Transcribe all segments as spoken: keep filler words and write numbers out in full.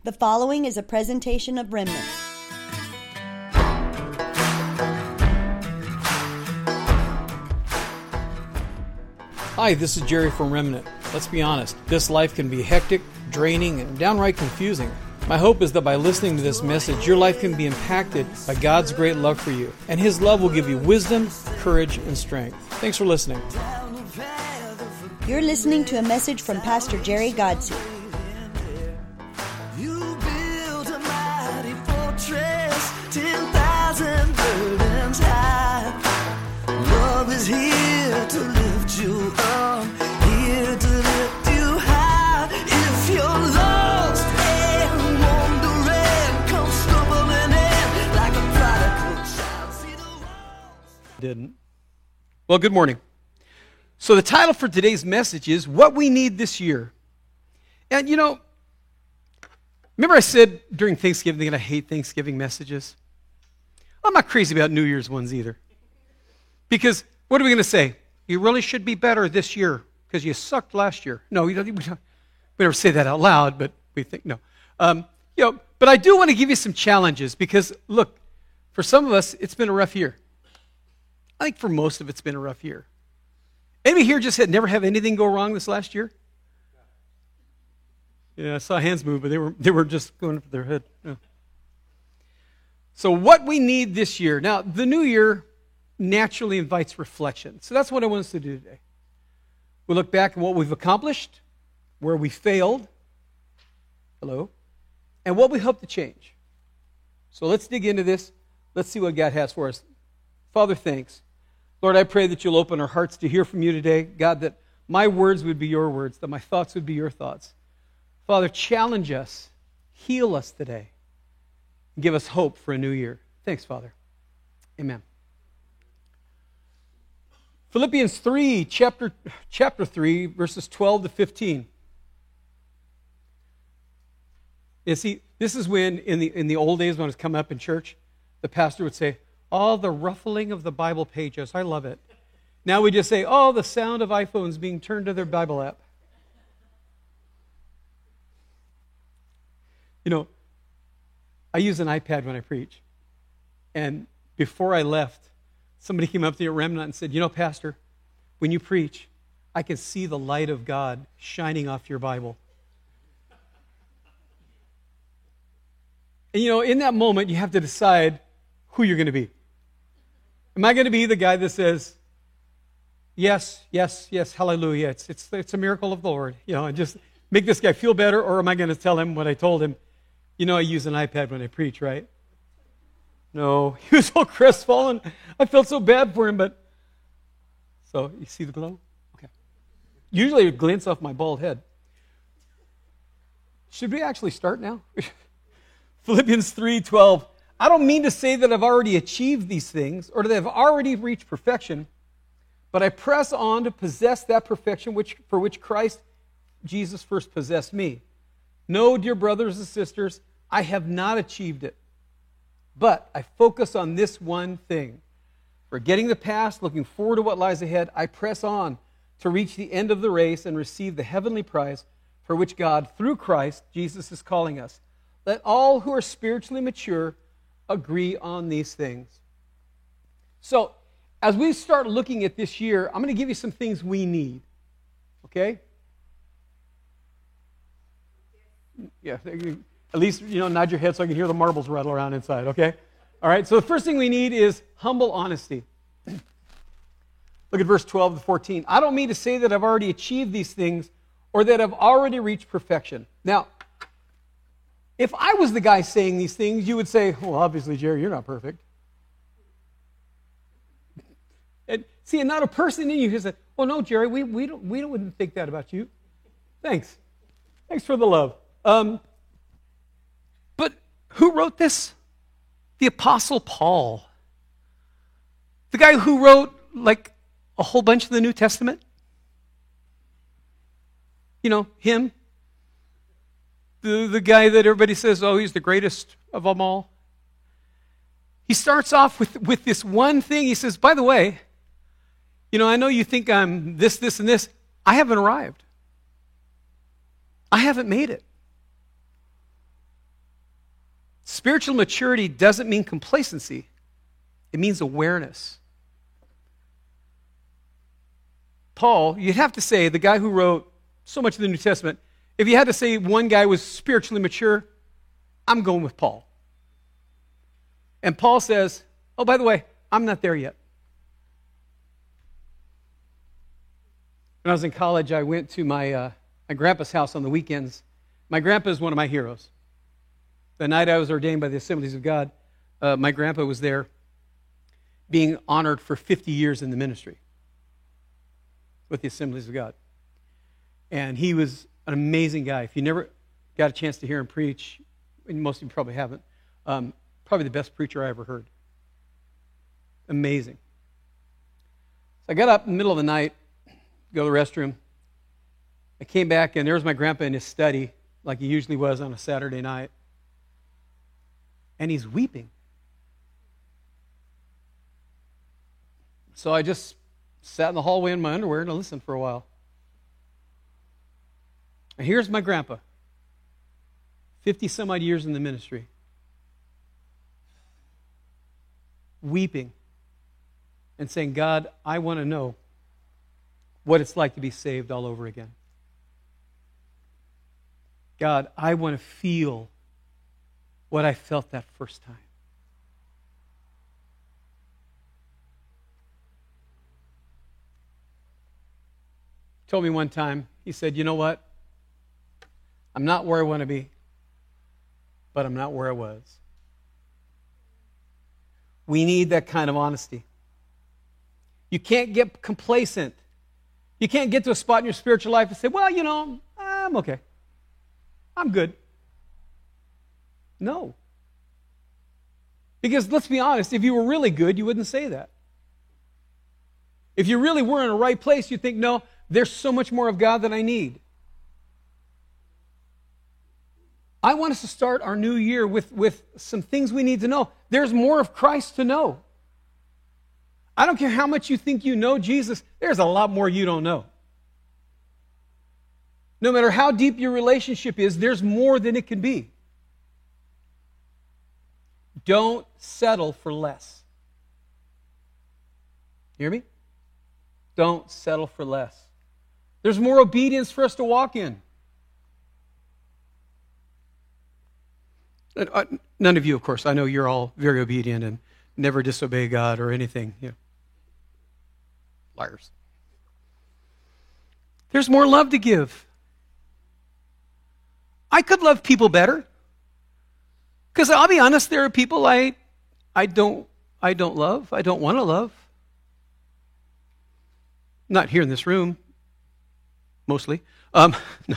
The following is a presentation of Remnant. Hi, this is Jerry from Remnant. Let's be honest, this life can be hectic, draining, and downright confusing. My hope is that by listening to this message, your life can be impacted by God's great love for you, and His love will give you wisdom, courage, and strength. Thanks for listening. You're listening to a message from Pastor Jerry Godsey. You built a mighty fortress, ten thousand burdens high. Love is here to lift you up, here to lift you high. If you're lost and wandering, come stumbling in like a prodigal child. See the walls. Didn't. Well, good morning. So the title for today's message is What We Need This Year. And you know, remember I said during Thanksgiving that I hate Thanksgiving messages? I'm not crazy about New Year's ones either. Because what are we going to say? You really should be better this year because you sucked last year. No, we, don't, we, don't, we never say that out loud, but we think, no. Um, you know, but I do want to give you some challenges because, look, for some of us, it's been a rough year. I think for most of it's been a rough year. Anybody here just had never have anything go wrong this last year? Yeah, I saw hands move, but they were they were just going up their head. Yeah. So what we need this year. Now, the new year naturally invites reflection. So that's what I want us to do today. We'll look back at what we've accomplished, where we failed, hello, and what we hope to change. So let's dig into this. Let's see what God has for us. Father, thanks. Lord, I pray that you'll open our hearts to hear from you today. God, that my words would be your words, that my thoughts would be your thoughts. Father, challenge us, heal us today, and give us hope for a new year. Thanks, Father. Amen. Philippians three, chapter, chapter three, verses twelve to fifteen. You see, this is when, in the, in the old days when I was coming up in church, the pastor would say, all the ruffling of the Bible pages. I love it. Now we just say, oh, the sound of iPhones being turned to their Bible app. You know, I use an iPad when I preach. And before I left, somebody came up to me at Remnant and said, you know, Pastor, when you preach, I can see the light of God shining off your Bible. And you know, in that moment, you have to decide who you're going to be. Am I going to be the guy that says, yes, yes, yes, hallelujah, it's it's it's a miracle of the Lord, you know, and just make this guy feel better, or am I going to tell him what I told him? You know, I use an iPad when I preach, right? No, he was all crestfallen. I felt so bad for him, but so you see the glow? Okay. Usually it glints off my bald head. Should we actually start now? Philippians three twelve. I don't mean to say that I've already achieved these things or that I've already reached perfection, but I press on to possess that perfection which, for which Christ Jesus first possessed me. No, dear brothers and sisters, I have not achieved it, but I focus on this one thing. Forgetting the past, looking forward to what lies ahead, I press on to reach the end of the race and receive the heavenly prize for which God, through Christ Jesus, is calling us. Let all who are spiritually mature agree on these things. So, as we start looking at this year, I'm going to give you some things we need. Okay? Yeah, at least, you know, nod your head so I can hear the marbles rattle around inside, okay? All right, so the first thing we need is humble honesty. Look at verse twelve to fourteen. I don't mean to say that I've already achieved these things or that I've already reached perfection. Now, if I was the guy saying these things, you would say, well, obviously, Jerry, you're not perfect. And see, and not a person in you who said, well, no, Jerry, we, we, don't, we don't, wouldn't think that about you. Thanks. Thanks for the love. Um, but who wrote this? The Apostle Paul. The guy who wrote, like, a whole bunch of the New Testament. You know, him. The, the guy that everybody says, oh, he's the greatest of them all. He starts off with, with this one thing. He says, by the way, you know, I know you think I'm this, this, and this. I haven't arrived. I haven't made it. Spiritual maturity doesn't mean complacency. It means awareness. Paul, you'd have to say, the guy who wrote so much of the New Testament, if you had to say one guy was spiritually mature, I'm going with Paul. And Paul says, oh, by the way, I'm not there yet. When I was in college, I went to my, uh, my grandpa's house on the weekends. My grandpa is one of my heroes. The night I was ordained by the Assemblies of God, uh, my grandpa was there being honored for fifty years in the ministry with the Assemblies of God. And he was an amazing guy. If you never got a chance to hear him preach, and most of you probably haven't, um, probably the best preacher I ever heard. Amazing. So I got up in the middle of the night, go to the restroom. I came back, and there was my grandpa in his study, like he usually was on a Saturday night. And he's weeping. So I just sat in the hallway in my underwear and I listened for a while. And here's my grandpa, fifty some odd years in the ministry, weeping and saying, God, I want to know what it's like to be saved all over again. God, I want to feel what I felt that first time. He told me one time, he said, you know what? I'm not where I want to be, but I'm not where I was. We need that kind of honesty. You can't get complacent. You can't get to a spot in your spiritual life and say, well, you know, I'm okay. I'm good. No. Because let's be honest, if you were really good, you wouldn't say that. If you really were in a right place, you'd think, no, there's so much more of God that I need. I want us to start our new year with, with some things we need to know. There's more of Christ to know. I don't care how much you think you know Jesus, there's a lot more you don't know. No matter how deep your relationship is, there's more than it can be. Don't settle for less. You hear me? Don't settle for less. There's more obedience for us to walk in. Uh, none of you, of course, I know you're all very obedient and never disobey God or anything. You know. Liars. There's more love to give. I could love people better. Because I'll be honest, there are people I I don't I don't love, I don't want to love. Not here in this room, mostly. Um, no.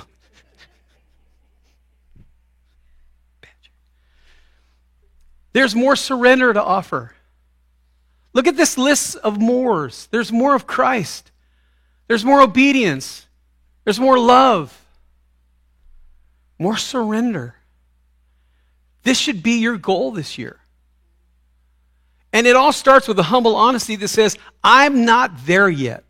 There's more surrender to offer. Look at this list of mores. There's more of Christ. There's more obedience. There's more love. More surrender. This should be your goal this year. And it all starts with a humble honesty that says, I'm not there yet.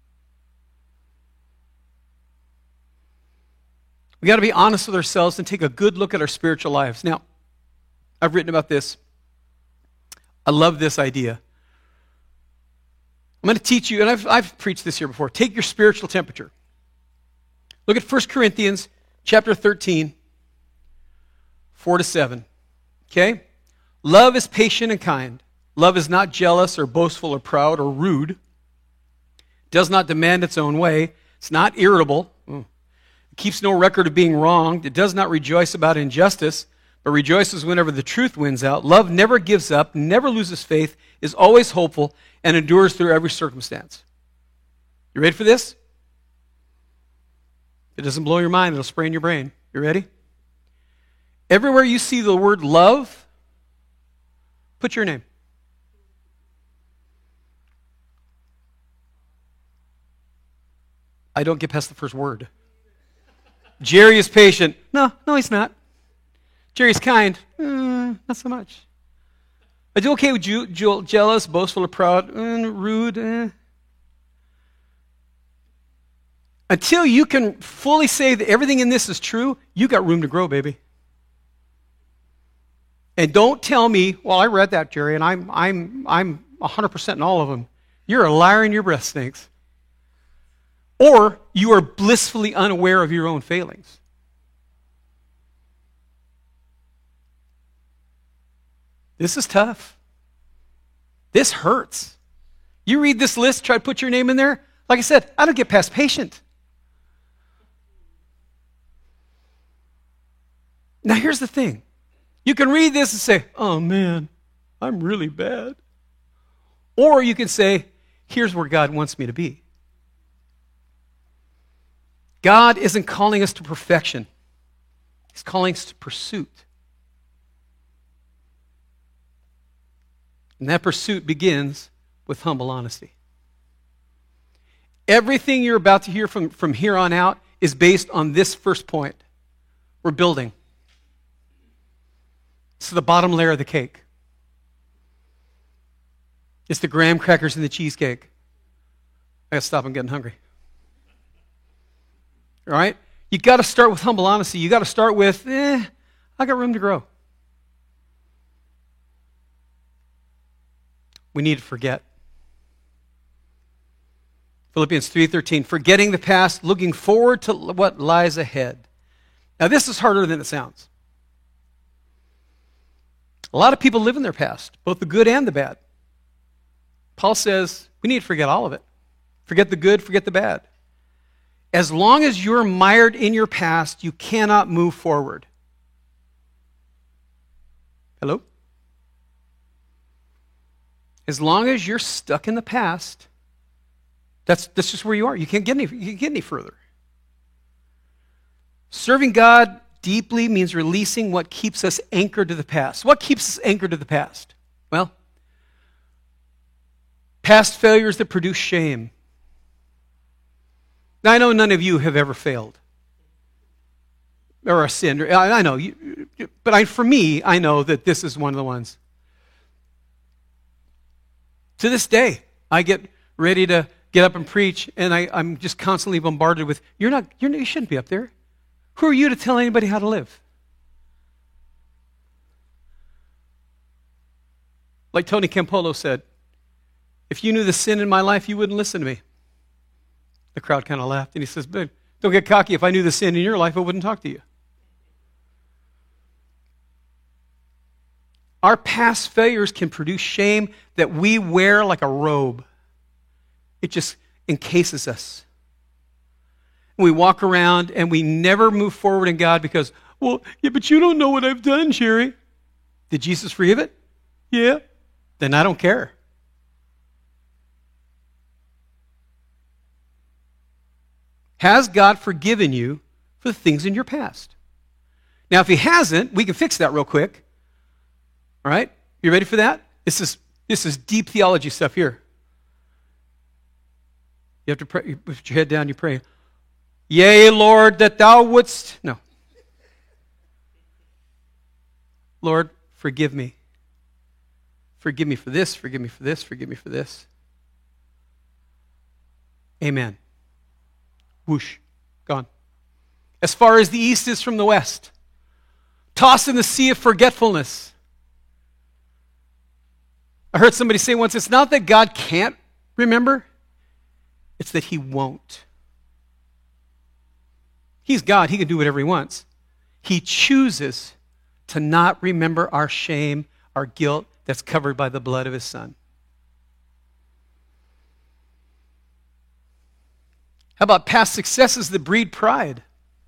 We got to be honest with ourselves and take a good look at our spiritual lives. Now, I've written about this. I love this idea. I'm going to teach you, and I've, I've preached this here before. Take your spiritual temperature. Look at First Corinthians chapter thirteen, four to seven. Okay? Love is patient and kind. Love is not jealous or boastful or proud or rude. It does not demand its own way. It's not irritable. It keeps no record of being wronged. It does not rejoice about injustice, but rejoices whenever the truth wins out. Love never gives up, never loses faith, is always hopeful, and endures through every circumstance. You ready for this? If it doesn't blow your mind, it'll spray in your brain. You ready? Everywhere you see the word love, put your name. I don't get past the first word. Jerry is patient. No, no, he's not. Jerry's kind. Mm, not so much. I do okay with you, je- jealous, boastful, or proud, mm, rude. Eh. Until you can fully say that everything in this is true, you got room to grow, baby. And don't tell me, well, I read that, Jerry, and I'm I'm I'm one hundred percent in all of them. You're a liar and your breath stinks. Or you are blissfully unaware of your own failings. This is tough. This hurts. You read this list, try to put your name in there. Like I said, I don't get past patient. Now here's the thing. You can read this and say, oh man, I'm really bad. Or you can say, here's where God wants me to be. God isn't calling us to perfection. He's calling us to pursuit. And that pursuit begins with humble honesty. Everything you're about to hear from, from here on out is based on this first point. We're building. It's the bottom layer of the cake. It's the graham crackers and the cheesecake. I gotta stop, I'm getting hungry. All right? You gotta start with humble honesty. You gotta start with, eh, I got room to grow. We need to forget. Philippians three thirteen, forgetting the past, looking forward to what lies ahead. Now this is harder than it sounds. A lot of people live in their past, both the good and the bad. Paul says we need to forget all of it. Forget the good, forget the bad. As long as you're mired in your past, you cannot move forward. Hello? As long as you're stuck in the past, that's, that's just where you are. You can't get any, you can't get any further. Serving God deeply means releasing what keeps us anchored to the past. What keeps us anchored to the past? Well, past failures that produce shame. Now, I know none of you have ever failed or a sin. I, I know, you, but I, for me, I know that this is one of the ones. To this day, I get ready to get up and preach, and I, I'm just constantly bombarded with, you're not, you're, you shouldn't be up there. Who are you to tell anybody how to live? Like Tony Campolo said, if you knew the sin in my life, you wouldn't listen to me. The crowd kind of laughed, and he says, but don't get cocky. If I knew the sin in your life, I wouldn't talk to you. Our past failures can produce shame that we wear like a robe. It just encases us. We walk around and we never move forward in God because, well, yeah, but you don't know what I've done, Sherry. Did Jesus forgive it? Yeah. Then I don't care. Has God forgiven you for the things in your past? Now, if he hasn't, we can fix that real quick. All right? You ready for that? This is, this is deep theology stuff here. You have to pray, you put your head down, you pray. Yea, Lord, that thou wouldst... No. Lord, forgive me. Forgive me for this, forgive me for this, forgive me for this. Amen. Whoosh, gone. As far as the east is from the west. Tossed in the sea of forgetfulness. I heard somebody say once, it's not that God can't remember, it's that he won't. He's God. He can do whatever he wants. He chooses to not remember our shame, our guilt that's covered by the blood of his Son. How about past successes that breed pride?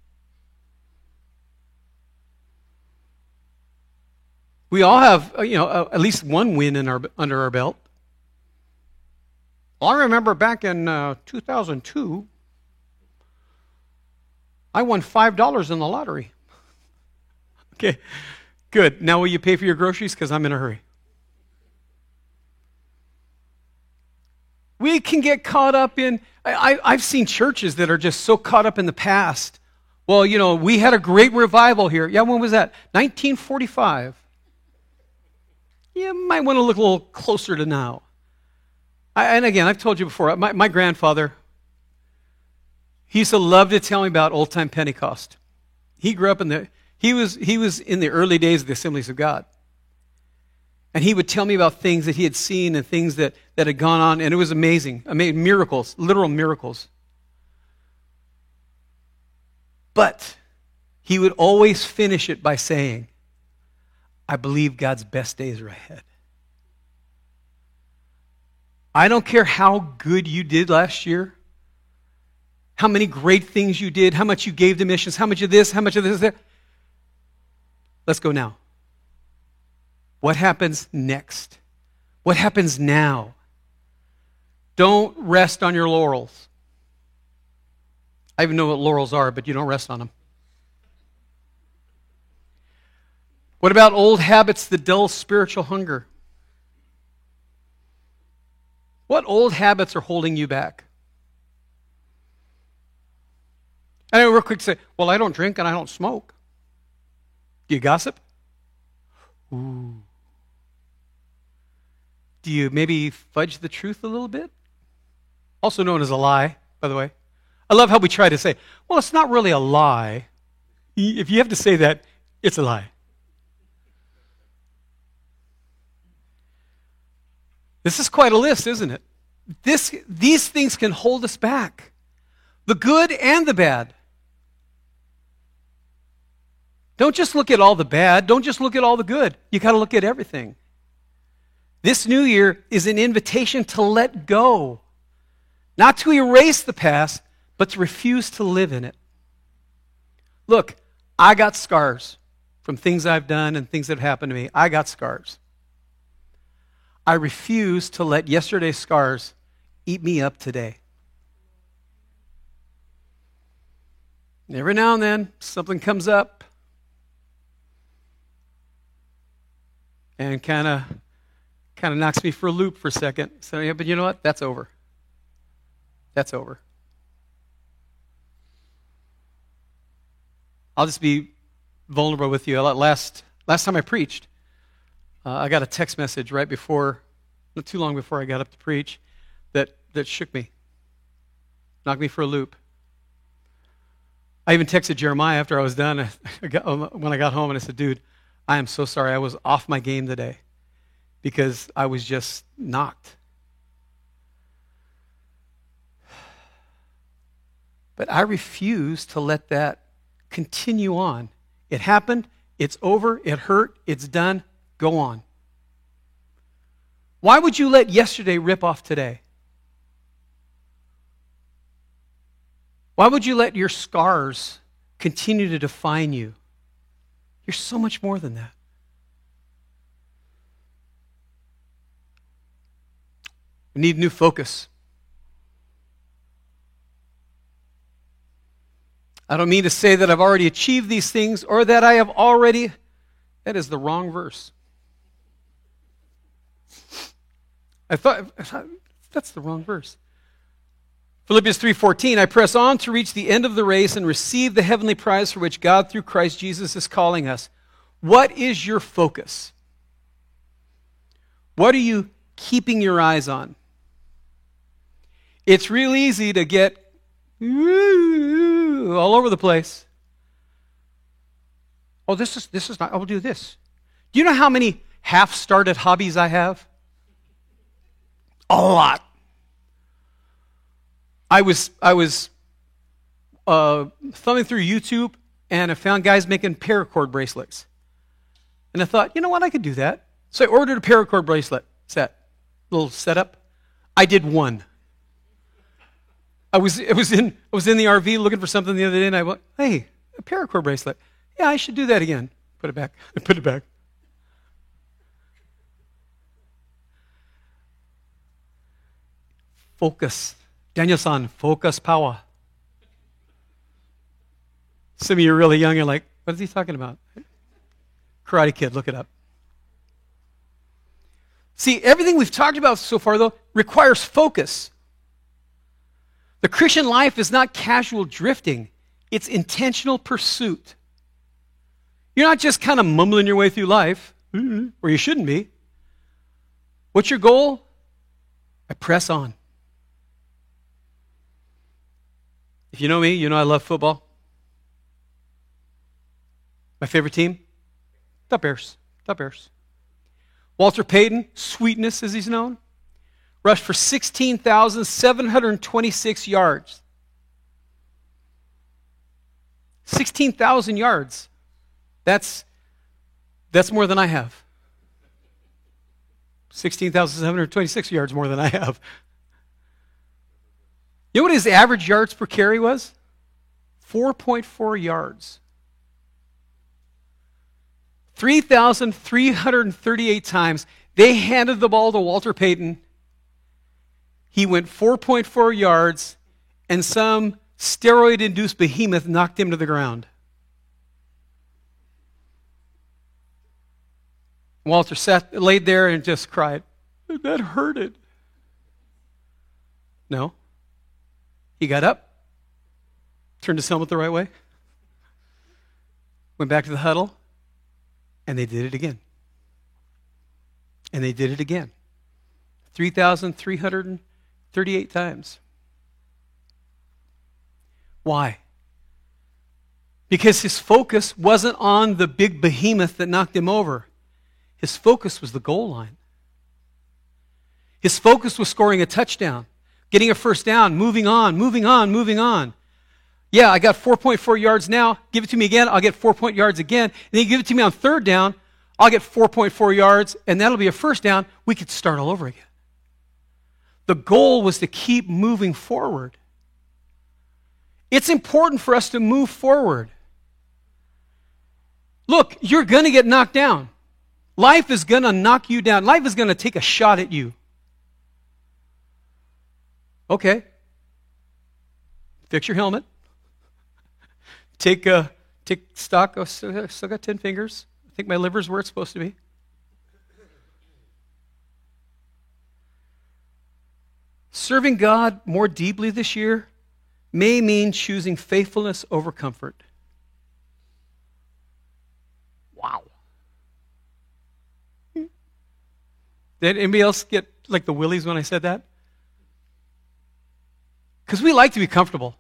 We all have, you know, at least one win in our, under our belt. Well, I remember back in uh, two thousand two, I won five dollars in the lottery. Okay, good. Now will you pay for your groceries? Because I'm in a hurry. We can get caught up in, I, I've seen churches that are just so caught up in the past. Well, you know, we had a great revival here. Yeah, when was that? nineteen forty-five. You might want to look a little closer to now. I, and again, I've told you before, my, my grandfather, he used to love to tell me about old-time Pentecost. He grew up in the, he was, he was in the early days of the Assemblies of God. And he would tell me about things that he had seen and things that, that had gone on, and it was amazing. I mean, miracles, literal miracles. But he would always finish it by saying, I believe God's best days are ahead. I don't care how good you did last year, how many great things you did, how much you gave to missions, how much of this, how much of this, there. Let's go now. What happens next? What happens now? Don't rest on your laurels. I even know what laurels are, but you don't rest on them. What about old habits that dull spiritual hunger? What old habits are holding you back? I know real quick to say, well, I don't drink and I don't smoke. Do you gossip? Ooh. Do you maybe fudge the truth a little bit? Also known as a lie, by the way. I love how we try to say, well, it's not really a lie. If you have to say that, it's a lie. This is quite a list, isn't it? This, these things can hold us back. The good and the bad. Don't just look at all the bad. Don't just look at all the good. You got to look at everything. This new year is an invitation to let go. Not to erase the past, but to refuse to live in it. Look, I got scars from things I've done and things that have happened to me. I got scars. I refuse to let yesterday's scars eat me up today. Every now and then, something comes up and kind of kind of knocks me for a loop for a second. So, yeah, but you know what? That's over. That's over. I'll just be vulnerable with you. Last last time I preached, uh, I got a text message right before, not too long before I got up to preach, that, that shook me, knocked me for a loop. I even texted Jeremiah after I was done, I got, when I got home, and I said, dude, I am so sorry. I was off my game today because I was just knocked. But I refuse to let that continue on. It happened. It's over. It hurt. It's done. Go on. Why would you let yesterday rip off today? Why would you let your scars continue to define you? You're so much more than that. We need new focus. I don't mean to say that I've already achieved these things or that I have already. That is the wrong verse. I thought, I thought that's the wrong verse. Philippians three fourteen, I press on to reach the end of the race and receive the heavenly prize for which God through Christ Jesus is calling us. What is your focus? What are you keeping your eyes on? It's real easy to get all over the place. Oh, this is this is not, I will do this. Do you know how many half-started hobbies I have? A lot. I was I was uh, thumbing through YouTube, and I found guys making paracord bracelets. And I thought, you know what, I could do that. So I ordered a paracord bracelet set, little setup. I did one. I was it was in I was in the R V looking for something the other day, and I went, hey, a paracord bracelet. Yeah, I should do that again. Put it back. Put it back. Focus. Daniel-san, focus power. Some of you are really young, you're like, what is he talking about? Karate Kid, look it up. See, everything we've talked about so far, though, requires focus. The Christian life is not casual drifting. It's intentional pursuit. You're not just kind of mumbling your way through life, or you shouldn't be. What's your goal? I press on. If you know me, you know I love football. My favorite team? The Bears. The Bears. Walter Payton, Sweetness as he's known, rushed for sixteen thousand seven hundred twenty-six yards. sixteen thousand yards. That's, that's more than I have. sixteen thousand seven hundred twenty-six yards more than I have. You know what his average yards per carry was? four point four yards. three thousand three hundred thirty-eight times they handed the ball to Walter Payton. He went four point four yards, and some steroid-induced behemoth knocked him to the ground. Walter sat, laid there and just cried, "That hurted." No. He got up, turned his helmet the right way, went back to the huddle, and they did it again. And they did it again. three thousand three hundred thirty-eight times. Why? Because his focus wasn't on the big behemoth that knocked him over. His focus was the goal line. His focus was scoring a touchdown, getting a first down, moving on, moving on, moving on. Yeah, I got four point four yards now. Give it to me again. I'll get four point yards again. And then you give it to me on third down. I'll get four point four yards, and that'll be a first down. We could start all over again. The goal was to keep moving forward. It's important for us to move forward. Look, you're going to get knocked down. Life is going to knock you down. Life is going to take a shot at you. Okay. Fix your helmet. Take uh, take stock. Oh, still, still got ten fingers. I think my liver's where it's supposed to be. Serving God more deeply this year may mean choosing faithfulness over comfort. Wow. Did anybody else get like the willies when I said that? Because we like to be comfortable.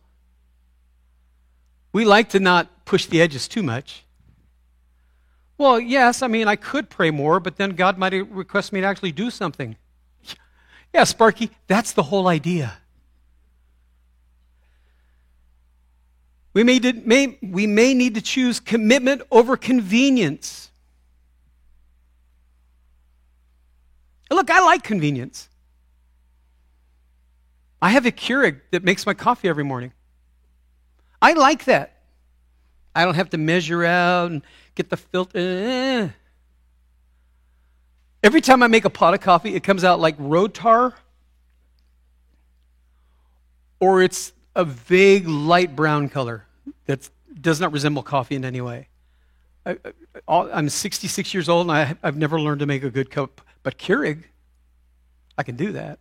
We like to not push the edges too much. Well, yes, I mean, I could pray more, but then God might request me to actually do something. Yeah, Sparky, that's the whole idea. We may, may, we may need to choose commitment over convenience. Look, I like convenience. I have a Keurig that makes my coffee every morning. I like that. I don't have to measure out and get the filter. Eh. Every time I make a pot of coffee, it comes out like road tar, or it's a vague light brown color that does not resemble coffee in any way. I, I, I'm sixty-six years old, and I, I've never learned to make a good cup, but Keurig, I can do that.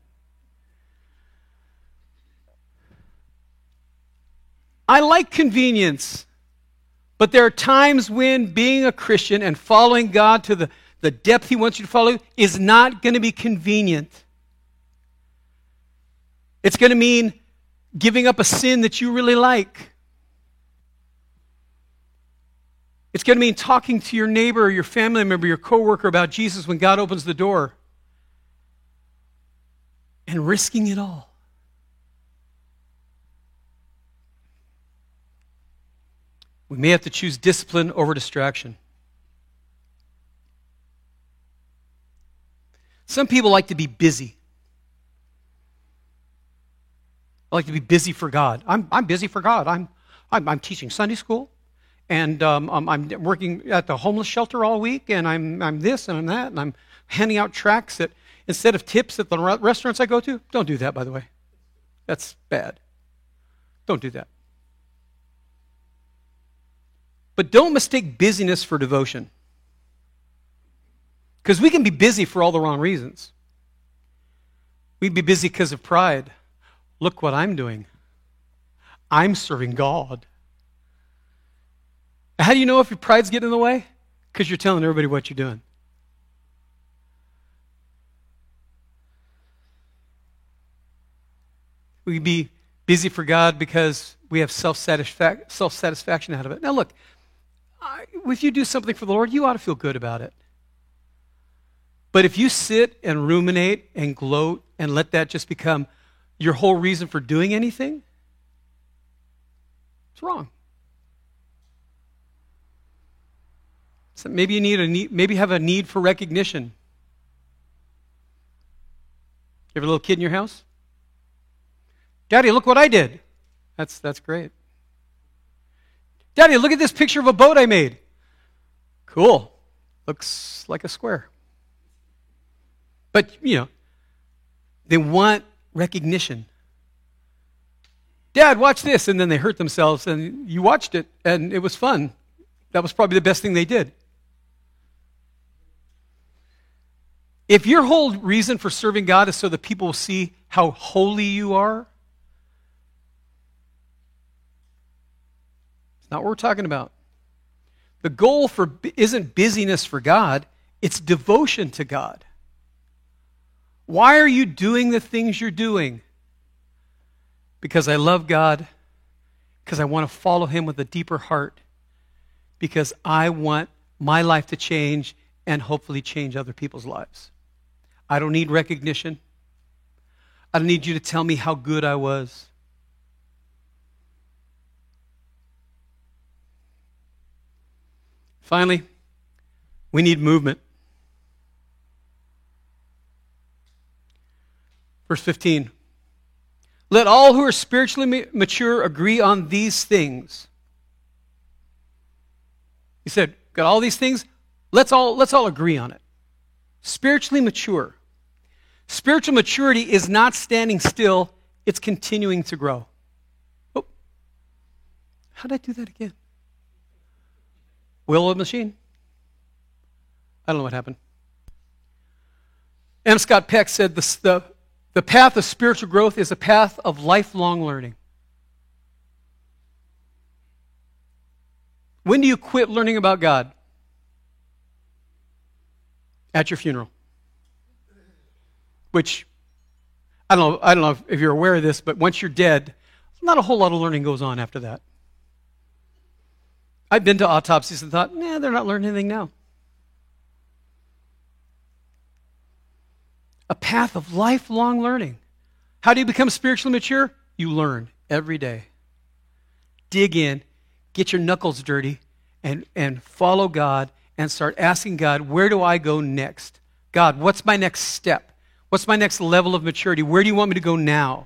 I like convenience, but there are times when being a Christian and following God to the, the depth He wants you to follow is not going to be convenient. It's going to mean giving up a sin that you really like. It's going to mean talking to your neighbor or your family member, your coworker about Jesus when God opens the door. And risking it all. We may have to choose discipline over distraction. Some people like to be busy. I like to be busy for God. I'm, I'm busy for God. I'm, I'm, I'm teaching Sunday school, and um, I'm, I'm working at the homeless shelter all week, and I'm, I'm this and I'm that, and I'm handing out tracts that instead of tips at the restaurants I go to. Don't do that, by the way. That's bad. Don't do that. But don't mistake busyness for devotion. Because we can be busy for all the wrong reasons. We'd be busy because of pride. Look what I'm doing. I'm serving God. How do you know if your pride's getting in the way? Because you're telling everybody what you're doing. We can be busy for God because we have self-satisfac- self-satisfaction out of it. Now look, I, if you do something for the Lord, you ought to feel good about it. But if you sit and ruminate and gloat and let that just become your whole reason for doing anything, it's wrong. So maybe you need a need, maybe you have a need for recognition. You have a little kid in your house? Daddy, look what I did. That's that's great. Daddy, look at this picture of a boat I made. Cool. Looks like a square. But, you know, they want recognition. Dad, watch this. And then they hurt themselves, and you watched it, and it was fun. That was probably the best thing they did. If your whole reason for serving God is so that people will see how holy you are, it's not what we're talking about. The goal for isn't busyness for God, it's devotion to God. Why are you doing the things you're doing? Because I love God, because I want to follow Him with a deeper heart, because I want my life to change and hopefully change other people's lives. I don't need recognition. I don't need you to tell me how good I was. Finally, we need movement. Verse fifteen. Let all who are spiritually mature agree on these things. He said, got all these things? Let's all, let's all agree on it. Spiritually mature. Spiritual maturity is not standing still, it's continuing to grow. Oh, how did I do that again? Wheel of a machine. I don't know what happened. M. Scott Peck said the, the, the path of spiritual growth is a path of lifelong learning. When do you quit learning about God? At your funeral. Which, I don't know, I don't know if you're aware of this, but once you're dead, not a whole lot of learning goes on after that. I've been to autopsies and thought, nah, they're not learning anything now. A path of lifelong learning. How do you become spiritually mature? You learn every day. Dig in, get your knuckles dirty, and, and follow God and start asking God, where do I go next? God, what's my next step? What's my next level of maturity? Where do you want me to go now?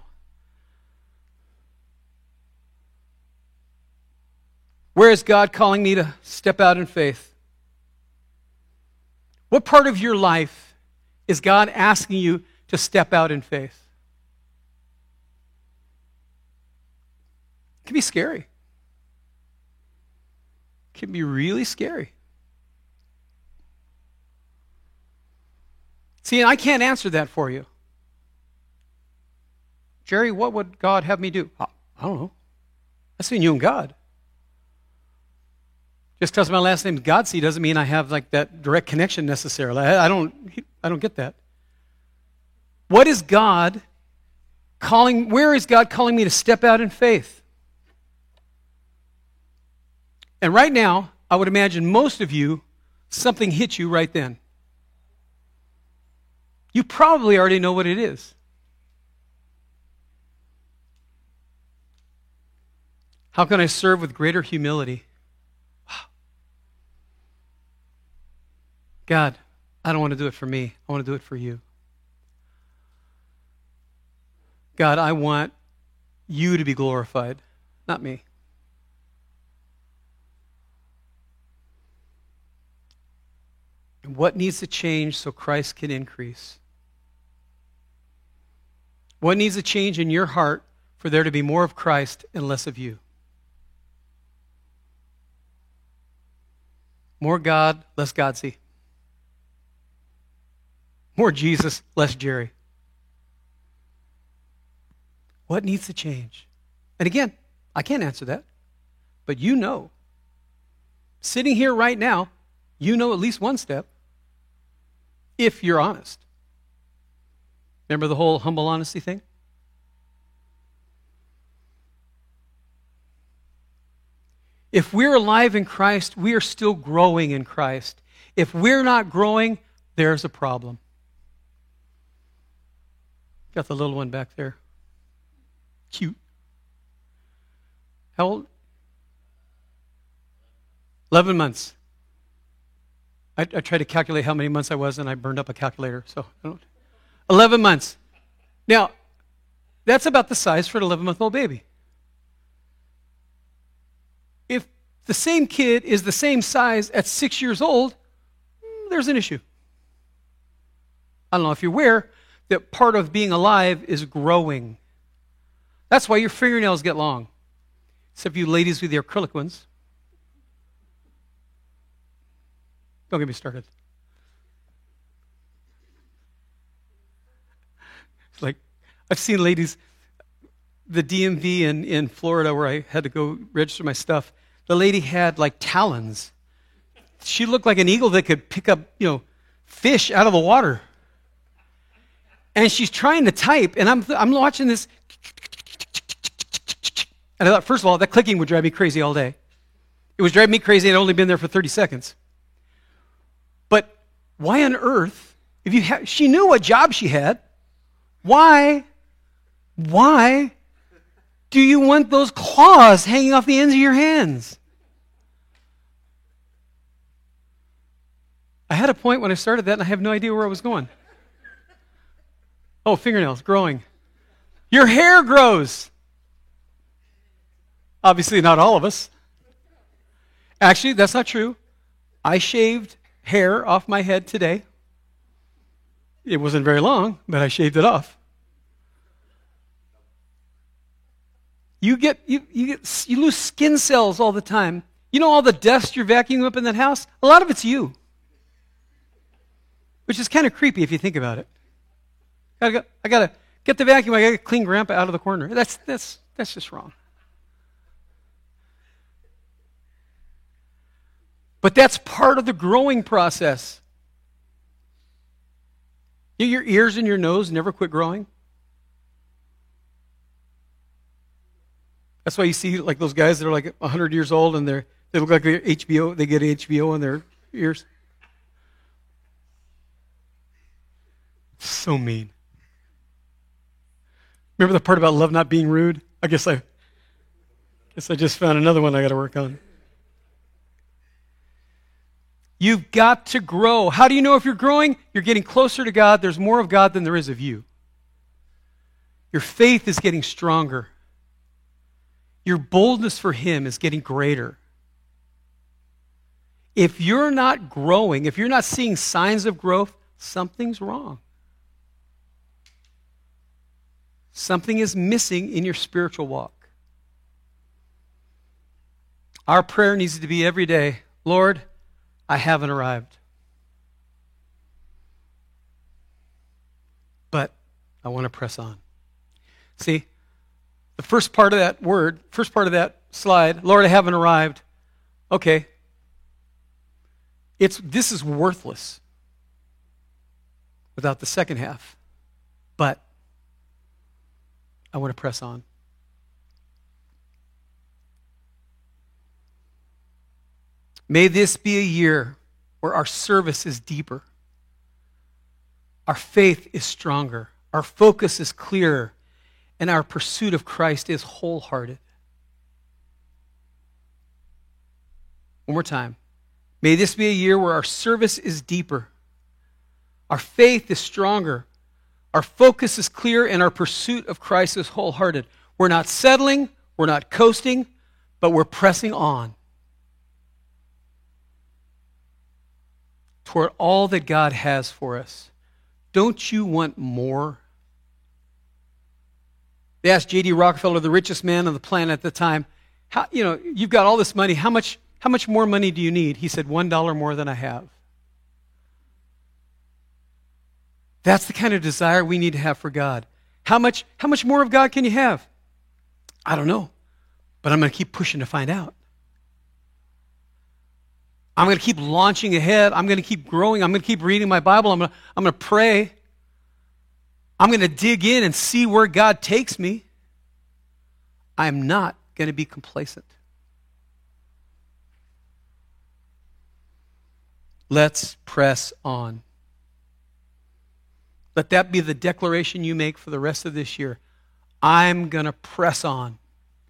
Where is God calling me to step out in faith? What part of your life is God asking you to step out in faith? It can be scary. It can be really scary. See, and I can't answer that for you. Jerry, what would God have me do? I don't know. That's between you and God. Just because my last name is Godsey doesn't mean I have like that direct connection necessarily. I, I don't. I don't get that. What is God calling? Where is God calling me to step out in faith? And right now, I would imagine most of you, something hit you right then. You probably already know what it is. How can I serve with greater humility? Wow. God, I don't want to do it for me. I want to do it for you. God, I want you to be glorified, not me. And what needs to change so Christ can increase? What needs to change in your heart for there to be more of Christ and less of you? More God, less Godsey. More Jesus, less Jerry. What needs to change? And again, I can't answer that. But you know. Sitting here right now, you know at least one step. If you're honest. Remember the whole humble honesty thing? If we're alive in Christ, we are still growing in Christ. If we're not growing, There's a problem. Got the little one back there. Cute. How old? eleven months. I, I tried to calculate how many months I was, and I burned up a calculator. So I don't. eleven months. Now, that's about the size for an eleven-month-old baby. If the same kid is the same size at six years old, there's an issue. I don't know if you're aware that part of being alive is growing. That's why your fingernails get long. Except you ladies with the acrylic ones. Don't get me started. It's like, I've seen ladies, the D M V in, in Florida where I had to go register my stuff, the lady had like talons. She looked like an eagle that could pick up, you know, fish out of the water. And she's trying to type, and I'm I'm watching this. And I thought, first of all, that clicking would drive me crazy all day. It was driving me crazy, and I'd only been there for thirty seconds. But why on earth, if you ha- she knew what job she had, why, why do you want those claws hanging off the ends of your hands? I had a point when I started that, and I have no idea where I was going. Oh, fingernails, growing. Your hair grows. Obviously, not all of us. Actually, that's not true. I shaved hair off my head today. It wasn't very long, but I shaved it off. You get you you get you lose skin cells all the time. You know all the dust you're vacuuming up in that house? A lot of it's you. Which is kind of creepy if you think about it. I gotta, I gotta get the vacuum. I gotta clean Grandpa out of the corner. That's that's that's just wrong. But that's part of the growing process. Your ears and your nose never quit growing. That's why you see like those guys that are like one hundred years old and they're they look like they're H B O. They get H B O in their ears. So mean. Remember the part about love not being rude? I guess I guess I just found another one I got to work on. You've got to grow. How do you know if you're growing? You're getting closer to God. There's more of God than there is of you. Your faith is getting stronger. Your boldness for Him is getting greater. If you're not growing, if you're not seeing signs of growth, something's wrong. Something is missing in your spiritual walk. Our prayer needs to be every day, Lord, I haven't arrived. But I want to press on. See, the first part of that word, first part of that slide, Lord, I haven't arrived. Okay. It's this is worthless without the second half. But I want to press on. May this be a year where our service is deeper, our faith is stronger, our focus is clearer, and our pursuit of Christ is wholehearted. One more time. May this be a year where our service is deeper, our faith is stronger, our focus is clear, and our pursuit of Christ is wholehearted. We're not settling, we're not coasting, but we're pressing on toward all that God has for us. Don't you want more? They asked J D Rockefeller, the richest man on the planet at the time, how, you know, you've got all this money, how much, how much more money do you need? He said, one dollar more than I have. That's the kind of desire we need to have for God. How much, how much more of God can you have? I don't know, but I'm going to keep pushing to find out. I'm going to keep launching ahead. I'm going to keep growing. I'm going to keep reading my Bible. I'm going to, I'm going to pray. I'm going to dig in and see where God takes me. I'm not going to be complacent. Let's press on. Let that be the declaration you make for the rest of this year. I'm going to press on.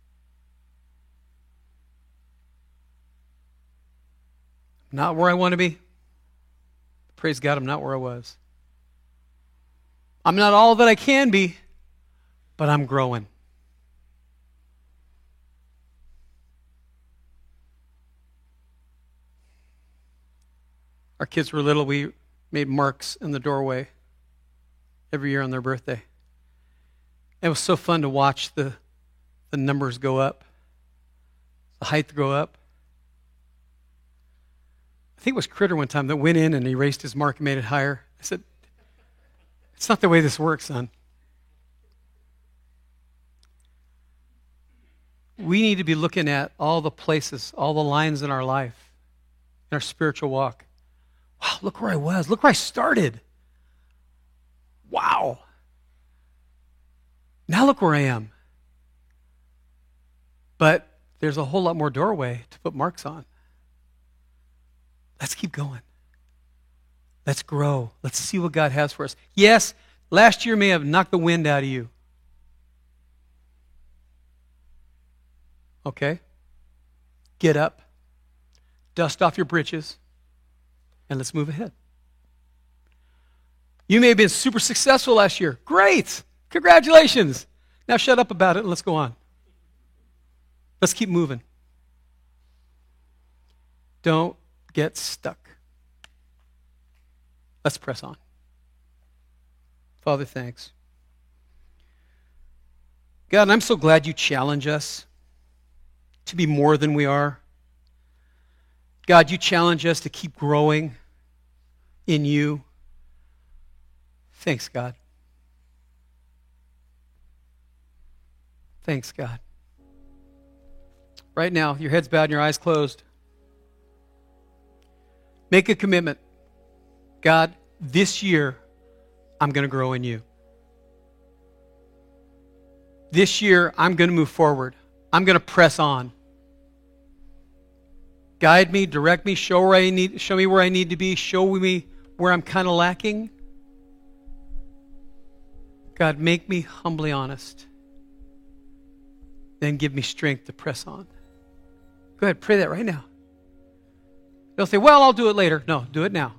Not where I want to be. Praise God, I'm not where I was. I'm not all that I can be, but I'm growing. Our kids were little, we made marks in the doorway every year on their birthday. It was so fun to watch the, the numbers go up, the height go up. I think it was Critter one time that went in and erased his mark and made it higher. I said, it's not the way this works, son. We need to be looking at all the places, all the lines in our life, in our spiritual walk. Wow, look where I was. Look where I started. Wow. Now look where I am. But there's a whole lot more doorway to put marks on. Let's keep going. Let's grow. Let's see what God has for us. Yes, last year may have knocked the wind out of you. Okay? Get up. Dust off your britches. And let's move ahead. You may have been super successful last year. Great. Congratulations. Now shut up about it and let's go on. Let's keep moving. Don't get stuck. Let's press on. Father, thanks. God, and I'm so glad you challenge us to be more than we are. God, you challenge us to keep growing in you. Thanks, God. Thanks, God. Right now, your head's bowed and your eyes closed. Make a commitment. God, this year, I'm going to grow in you. This year, I'm going to move forward. I'm going to press on. Guide me, direct me, show where I need, show me where I need to be, show me where I'm kind of lacking. God, make me humbly honest. Then give me strength to press on. Go ahead, pray that right now. They'll say, well, I'll do it later. No, do it now.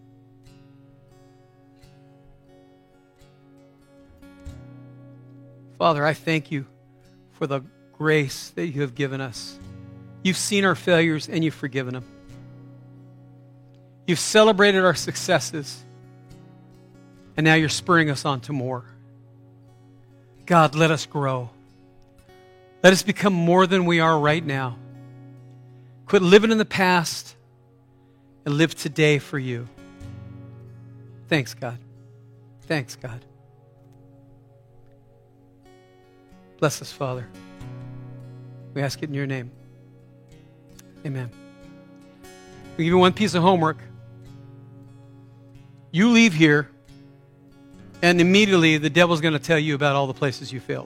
Father, I thank you for the grace that you have given us. You've seen our failures and you've forgiven them. You've celebrated our successes, and now you're spurring us on to more. God, let us grow. Let us become more than we are right now. Quit living in the past and live today for you. Thanks, God. Thanks, God. Bless us, Father. We ask it in your name. Amen. We give you one piece of homework. You leave here, and immediately the devil's going to tell you about all the places you failed.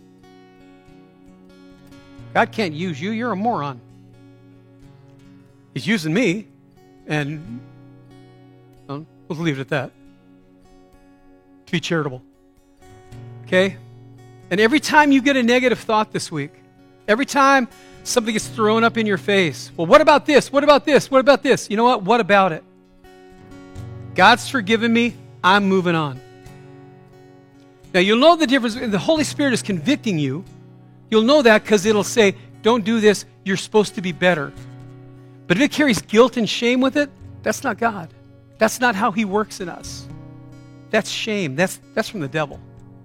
God can't use you. You're a moron. He's using me, and well, we'll leave it at that. To be charitable. Okay? And every time you get a negative thought this week, every time something gets thrown up in your face, well, what about this? What about this? What about this? You know what? What about it? God's forgiven me. I'm moving on. Now, you'll know the difference. The Holy Spirit is convicting you. You'll know that because it'll say, don't do this. You're supposed to be better. But if it carries guilt and shame with it, that's not God. That's not how he works in us. That's shame. That's, that's from the devil.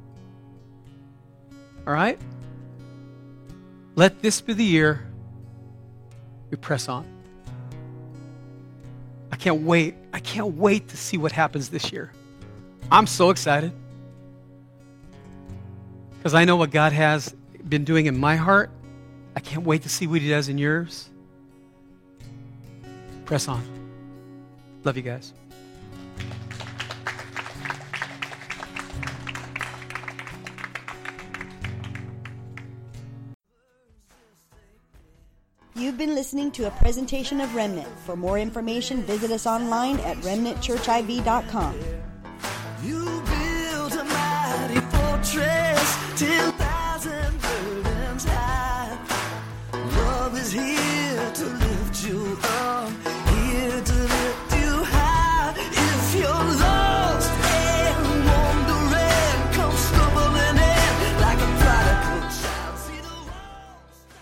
All right? Let this be the year we press on. I can't wait. I can't wait to see what happens this year. I'm so excited. Because I know what God has been doing in my heart. I can't wait to see what he does in yours. Press on. Love you guys. You've been listening to a presentation of Remnant. For more information, visit us online at remnant church I V dot com. You've been fortress.